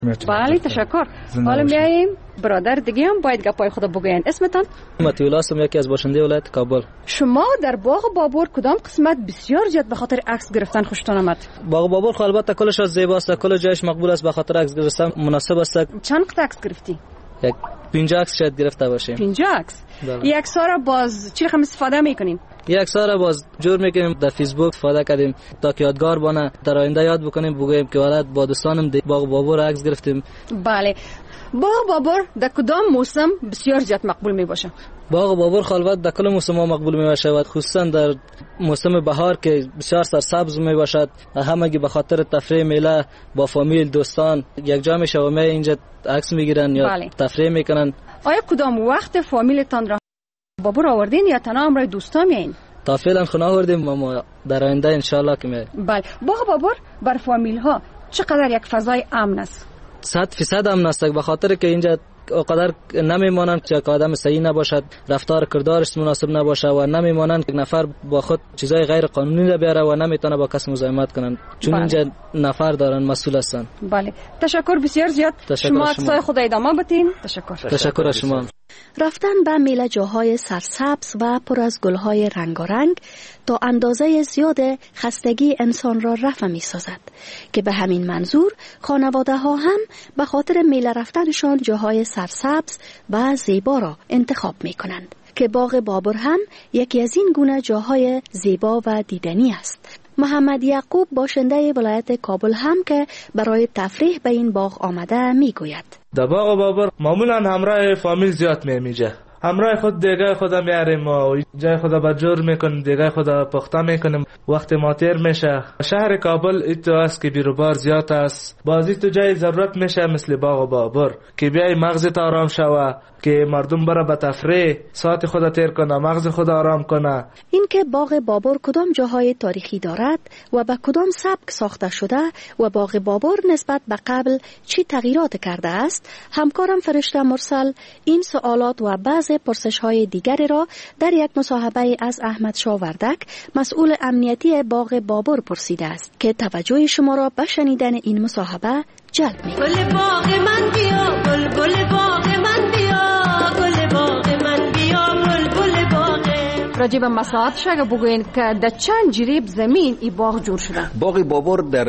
بله تشکر. حالا میاییم برادر دیگه هم باید گپای خود بگوین. اسمتان؟ متیولا هستم، یکی از باشنده ولایت کابل. شما در باغ بابور کدام قسمت بسیار زیاد به خاطر عکس گرفتن خوشتون آمد؟ باغ بابور خب البته کلش از زیباست، کل جایش مقبول است، به خاطر عکس گرفتن مناسب است. چند قطعه عکس گرفتی؟ یک 50 عکس شاید گرفته باشیم. 50 عکس. یک سال باز چی رقم استفاده میکنین؟ یک سال باز جور میکنیم در فیسبوک استفاده کردیم تا که یادگار بانه، در آینده یاد بکنیم بگوییم که ولایت با دوستانم باغ بابور عکس گرفتیم. بله. باغ بابور در کدام موسم بسیار زیاد مقبول می باشه؟ باغ بابور خالوت در کل موسم ها مقبول می باشه و خصوصا در موسم بهار که بسیار سرسبز می باشد. همگی به خاطر تفریح میله با فامیل دوستان یک جا میشه و می اینجا عکس میگیرن یا تفریح میکنن. آیا کدام وقت فامیلتان را بابور آوردین یا تنها همراه دوستا میایین؟ تا فعلا خونه آوردیم و در آینده ان شاء الله که می. بله. باغ بابور بر فامیل ها چقدر یک فضای امن است؟ 100% امن است، به خاطر که اینجا اونقدر نمیمانند که آدم صحیح نباشد، رفتار کردارش مناسب نباشه و نمیمانند که نفر با خود چیزای غیر قانونی را بیاره و نمیتونه با کس مزاحمت کنند، چون اینجا نفر دارن مسئول هستند. بله تشکر بسیار زیاد. شما عکسای خود ادامه بدین. تشکر از شما. رفتن به میله جاهای سرسبز و پر از گلهای رنگارنگ تا اندازه زیاد خستگی انسان را رفع می سازد که به همین منظور خانواده ها هم به خاطر میله رفتنشان جاهای سرسبز و زیبا را انتخاب می کنند که باغ بابور هم یکی از این گونه جاهای زیبا و دیدنی است. محمد یعقوب باشنده ولایت کابل هم که برای تفریح به این باغ آمده می گوید: در باغ بابور معمولا همراه فامیل زیاد میمیجه، همراه خود دیگه خدا میاریم و جای خدا بجور میکنیم، دیگه خدا پخته میکنیم. وقت ما تیر میشه. شهر کابل ایتو است که بیروبار زیاد است، بازی تو جای ضرورت میشه مثل باغ بابور که بیای مغزت آرام شوه، که مردم برای به تفریح ساعت خدا تیر کنه، مغز خدا آرام کنه. این که باغ بابور کدام جاهای تاریخی دارد و به کدام سبک ساخته شده و باغ بابور نسبت به قبل چی تغییرات کرده است، همکارم فرشته مرسل این سوالات و بعض پرسش‌های دیگری را در یک مصاحبه از احمد شاه وردک مسئول امنیتی باغ بابور پرسیده است که توجه شما را به شنیدن این مصاحبه جلب می‌کند. گل باغ من بیا، گل باغ من بیا، گل باغ من بیا، گل باغ. راجع به مساحتش اگه بگوین که در چند جریب زمین این باغ جور شده؟ باغ بابور در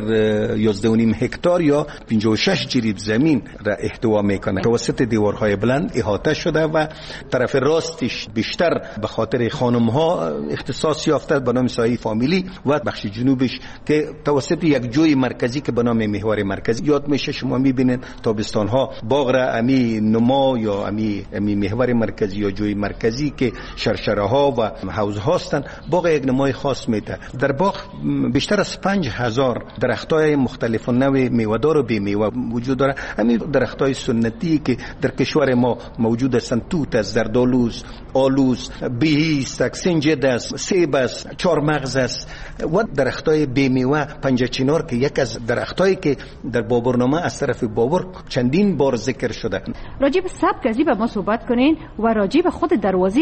11.5 هکتار یا 56 جریب زمین را احتوا میکنه. توسط دیوارهای بلند احاطه شده و طرف راستش بیشتر به خاطر خانم ها اختصاص یافته به نام سایه فامیلی و بخش جنوبش که توسط یک جوی مرکزی که به نام محور مرکزی یاد میشه. شما میبینید تابستان ها باغ را امی نما یا امی محور مرکزی یا جوی مرکزی که شرشره ها و حوض هستند، باغ یک نمای خاص میده. در باغ بیشتر از 5000 درختای مختلف و نوع میوه‌دار و بی میوه وجود داره. همین درختای سنتی که در کشور ما موجود هستند، توت است، زردآلوز، آلوز، بیهیست، سنجد است، سیب است، چهارمغز است و درختای بی میوه پنجه چنار که یک از درختایی که در بابورنامه از طرف بابور چندین بار ذکر شده. راجع به سبک ازی به ما صحبت کنین و راجع به خود دروازه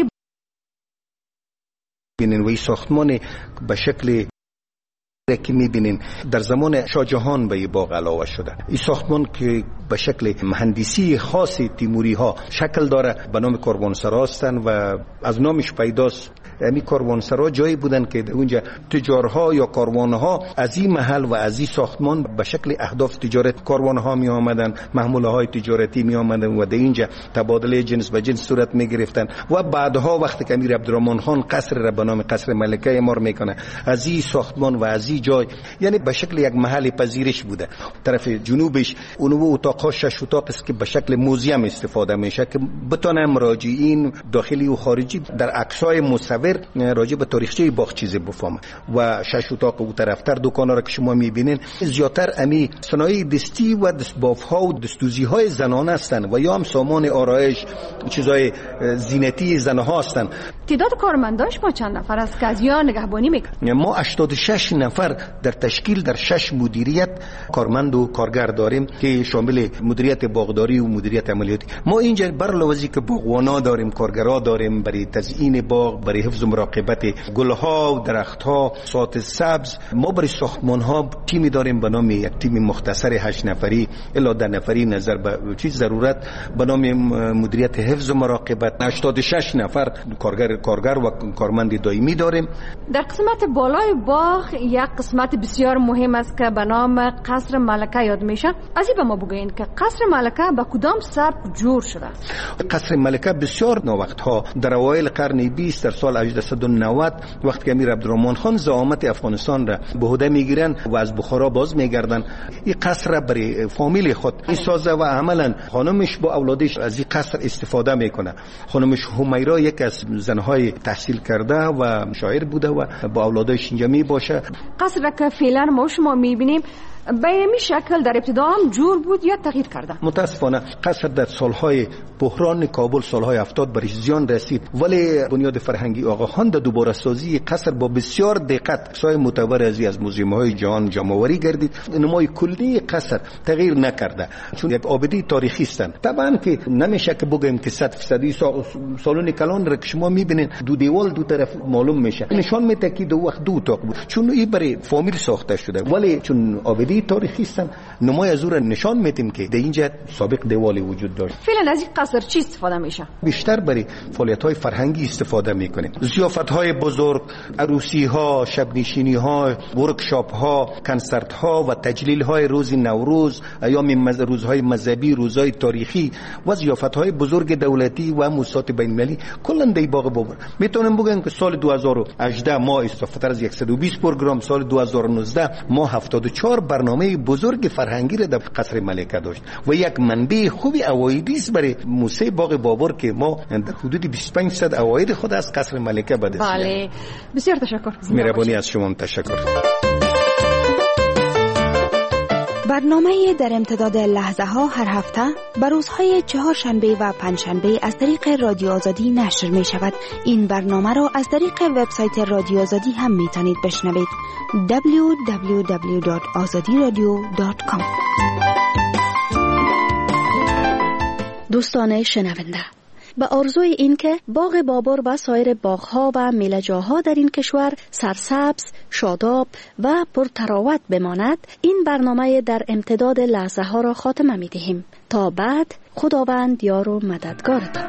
بینین و این ساختمان به شکل که میبینین در زمان شاه جهان به باغ علاوه شده. این ساختمان که به شکل مهندسی خاص تیموری ها شکل داره به نام کاروانسرا هستن و از نامش پیداست. همین کاروانسرا جایی بودن که اونجا تجارها یا کاروانها از این محل و از این ساختمان به شکل اهداف تجارت کاروانها می آمدن، محموله های تجارتی می آمدن و در اینجا تبادله جنس به جنس صورت می گرفتن و بعدها وقتی که امیر عبدالرحمن خان قصر را به نام قصر ملکه اعمار میکنه، از این ساختمان و از این جای یعنی به شکل یک محل پذیرش بوده. طرف جنوبش اون اتاق‌ها 6 اتاق است که به شکل موزیم استفاده میشه که بتونه مراجعین داخلی و خارجی در عکس‌های مصور راجع به تاریخچه باغ چیزی بفهمه. و 6 اتاق اون طرفتر دکانا را که شما میبینین زیادتر امی صنایع دستی و دستباف‌ها و دستوزی‌های زنانه هستند و یا هم سامان آرایش چیزای زینتی زن‌ها هستند. تعداد کارمنداش ما چند نفر است که از یا نگهبانی میکنه؟ ما 86 نفر در تشکیل در 6 مدیریت کارمند و کارگر داریم که شامل مدیریت باغداری و مدیریت عملیاتی. ما اینجا بر لوازی که باغوانا داریم، کارگرا داریم برای تزیین باغ، برای حفظ و مراقبت گلها و درختها، ساعت سبز. ما برای ساختمان ها تیمی داریم به نام یک تیم مختصر 8 نفری الا 10 نفری نظر به چیز ضرورت به نام مدیریت حفظ و مراقبت. 86 نفر کارگر و کارمند دائمی داریم. در قسمت بالای باغ یک قسمت بسیار مهم است که به نام قصر ملکه یاد میشه. از این به ما بگوین که قصر ملکه به کدام سبک جور شده؟ قصر ملکه بسیار نوقتها در اوایل قرن 20 در سال 1890 وقتی که امیر عبدالرحمن خان زعامت افغانستان را به عهده میگیرن و از بخارا باز میگردن، این قصر را برای فامیل خود میسازه و عملا خانمش با اولادش از این قصر استفاده میکنه. خانمش همیرا یک از زنهای تحصیل کرده و شاعر بوده و با اولادش اینجا می باشه. قصر را که فعلا ما شما میبینیم به این شکل در ابتدا هم جور بود یا تغییر کرده؟ متاسفانه قصر در سالهای بحران کابل سالهای 70 برش زیان رسید، ولی بنیاد فرهنگی آقا خان در دوباره سازی قصر با بسیار دقت سای معتبر از موزیوم های جهان جمع‌آوری گردید. نمای کلی قصر تغییر نکرده چون یک آبادی تاریخی است. طبعا که نمیشه که بگیم که 100% سالن کلان را که شما میبینید دو دیوال دو طرف معلوم میشه، نشان میده که دو وقت دو اتاق بود چون این برای فامیل ساخته شده، ولی چون آبادی تاریخی است نمای از اون نشان میدیم که در اینجا سابق دیوالی وجود داشت. فعلا از این قصر چی استفاده میشه؟ بیشتر برای فعالیت‌های فرهنگی استفاده میکنیم. ضیافت‌های بزرگ، عروسی‌ها، شب‌نشینی‌ها، ورکشاپ‌ها، کنسرت‌ها و تجلیل‌های روز نوروز، ایام روزهای مذهبی، روزهای تاریخی و ضیافت‌های بزرگ دولتی و موسسات بین‌المللی کلاً در باغ بابر. میتونم بگم که سال 2018 ما استفاده از 120 پروگرام، سال 2019 ما 74 برنامه بزرگ فرهنگی را در قصر ملکه داشت و یک منبع خوبی عوایدی است برای موسسه باغ بابر که ما در حدود 2500 عواید خود از قصر ملکه به دست میاریم. بله بسیار تشکر. مهربانی از شما، تشکر. برنامه در امتداد لحظه ها هر هفته بر روزهای چهارشنبه و پنجشنبه از طریق رادیو آزادی نشر می شود. این برنامه را از طریق وبسایت رادیو آزادی هم می توانید بشنوید. www.azadiradio.com. دوستان شنونده، به آرزوی این که باغ بابر و سایر باغها و میله‌جاها در این کشور سرسبز، شاداب و پرتراوت بماند، این برنامه در امتداد لحظه ها را خاتمه می دهیم. تا بعد، خداوند یار و مددگارتان.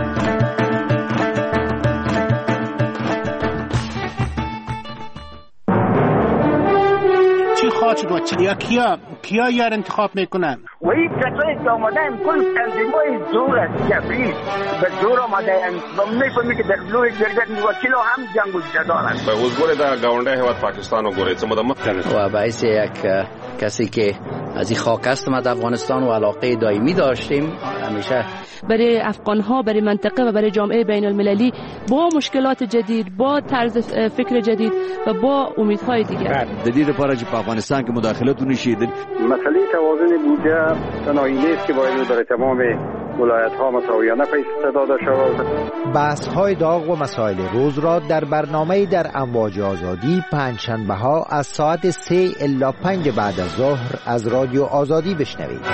چی خواهد و چی کیا یار انتخاب میکنن؟ و این کسایی که آمدن کل تنظیمای زور است، جبری به زور آمدن و میفهمی که در بلوی جرگت وکیل هم جنگ و جدال است. به حضور در گاونده هیواد پاکستان و گوریت مدمت و باعث یک کسی که از این خاک است ما در افغانستان و علاقه دائمی داشتیم همیشه برای افغان‌ها، برای منطقه و برای جامعه بین المللی با مشکلات جدید، با طرز فکر جدید و با امیدهای دیگر. جدید لپاره چې په افغانستان کې مداخلتونه شي. مسئله توازن بودجه تنهایی نیست که باید در تمام ولایت‌ها مساویانه پیش داده شود. بحث‌های داغ و مسائل روز را در برنامه در امواج آزادی پنجشنبه‌ها از ساعت 3 الی 5 بعد از ظهر از رادیو آزادی بشنوید.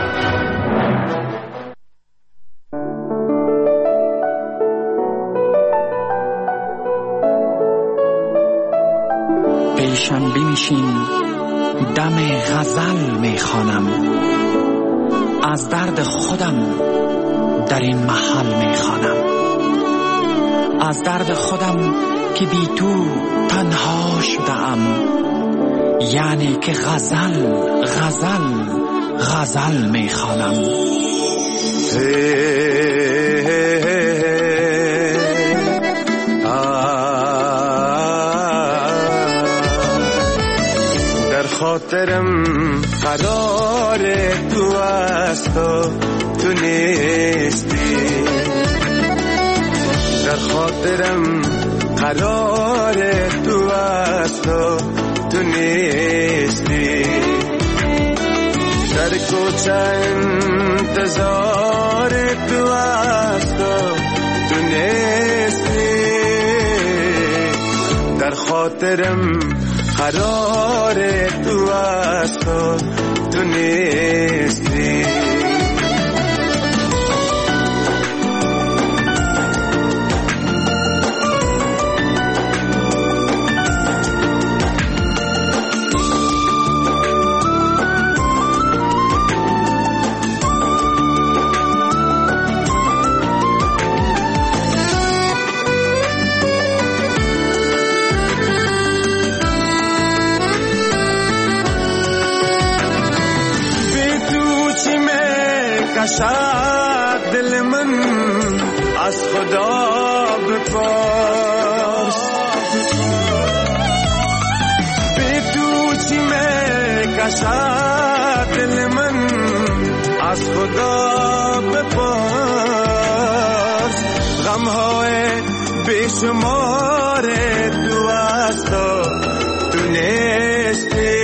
پیشم بنشین دم غزل میخوانم، از درد خودم در این محل میخوانم، از درد خودم که بی تو تنها شدم، یعنی که غزل غزل غزل میخوانم. خاطرم قرار تو است و تو نیستی، در خاطرم قرار تو است و تو نیستی، در کوچه انتظار تو است و تو نیستی، در خاطرم قرار تو است و تو نیستی. کشد دل من از خدا بپرس به تو چی میکشد دل من از خدا بپرس غمهای بیشمار تو است تو نیستی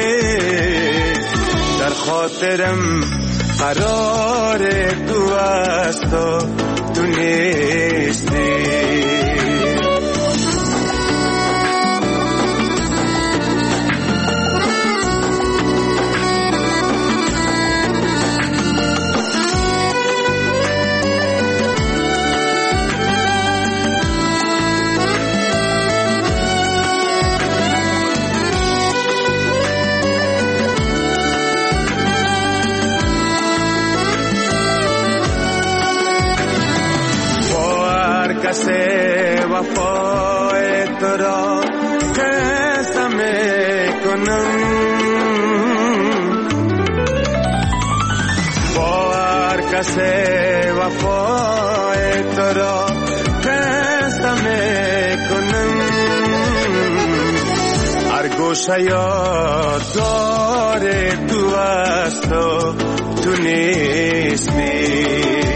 در خاطرم قرار تو است تو نیستی کسی وفای تو را قسم میکنم با هر کسی وفای تو را قسم میکنم هر گوشه یادگار تو است تو نیستی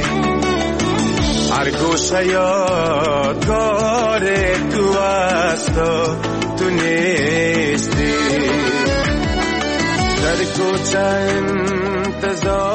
هر گوشه یادگار تو است تو نیستی در کوچه انتظار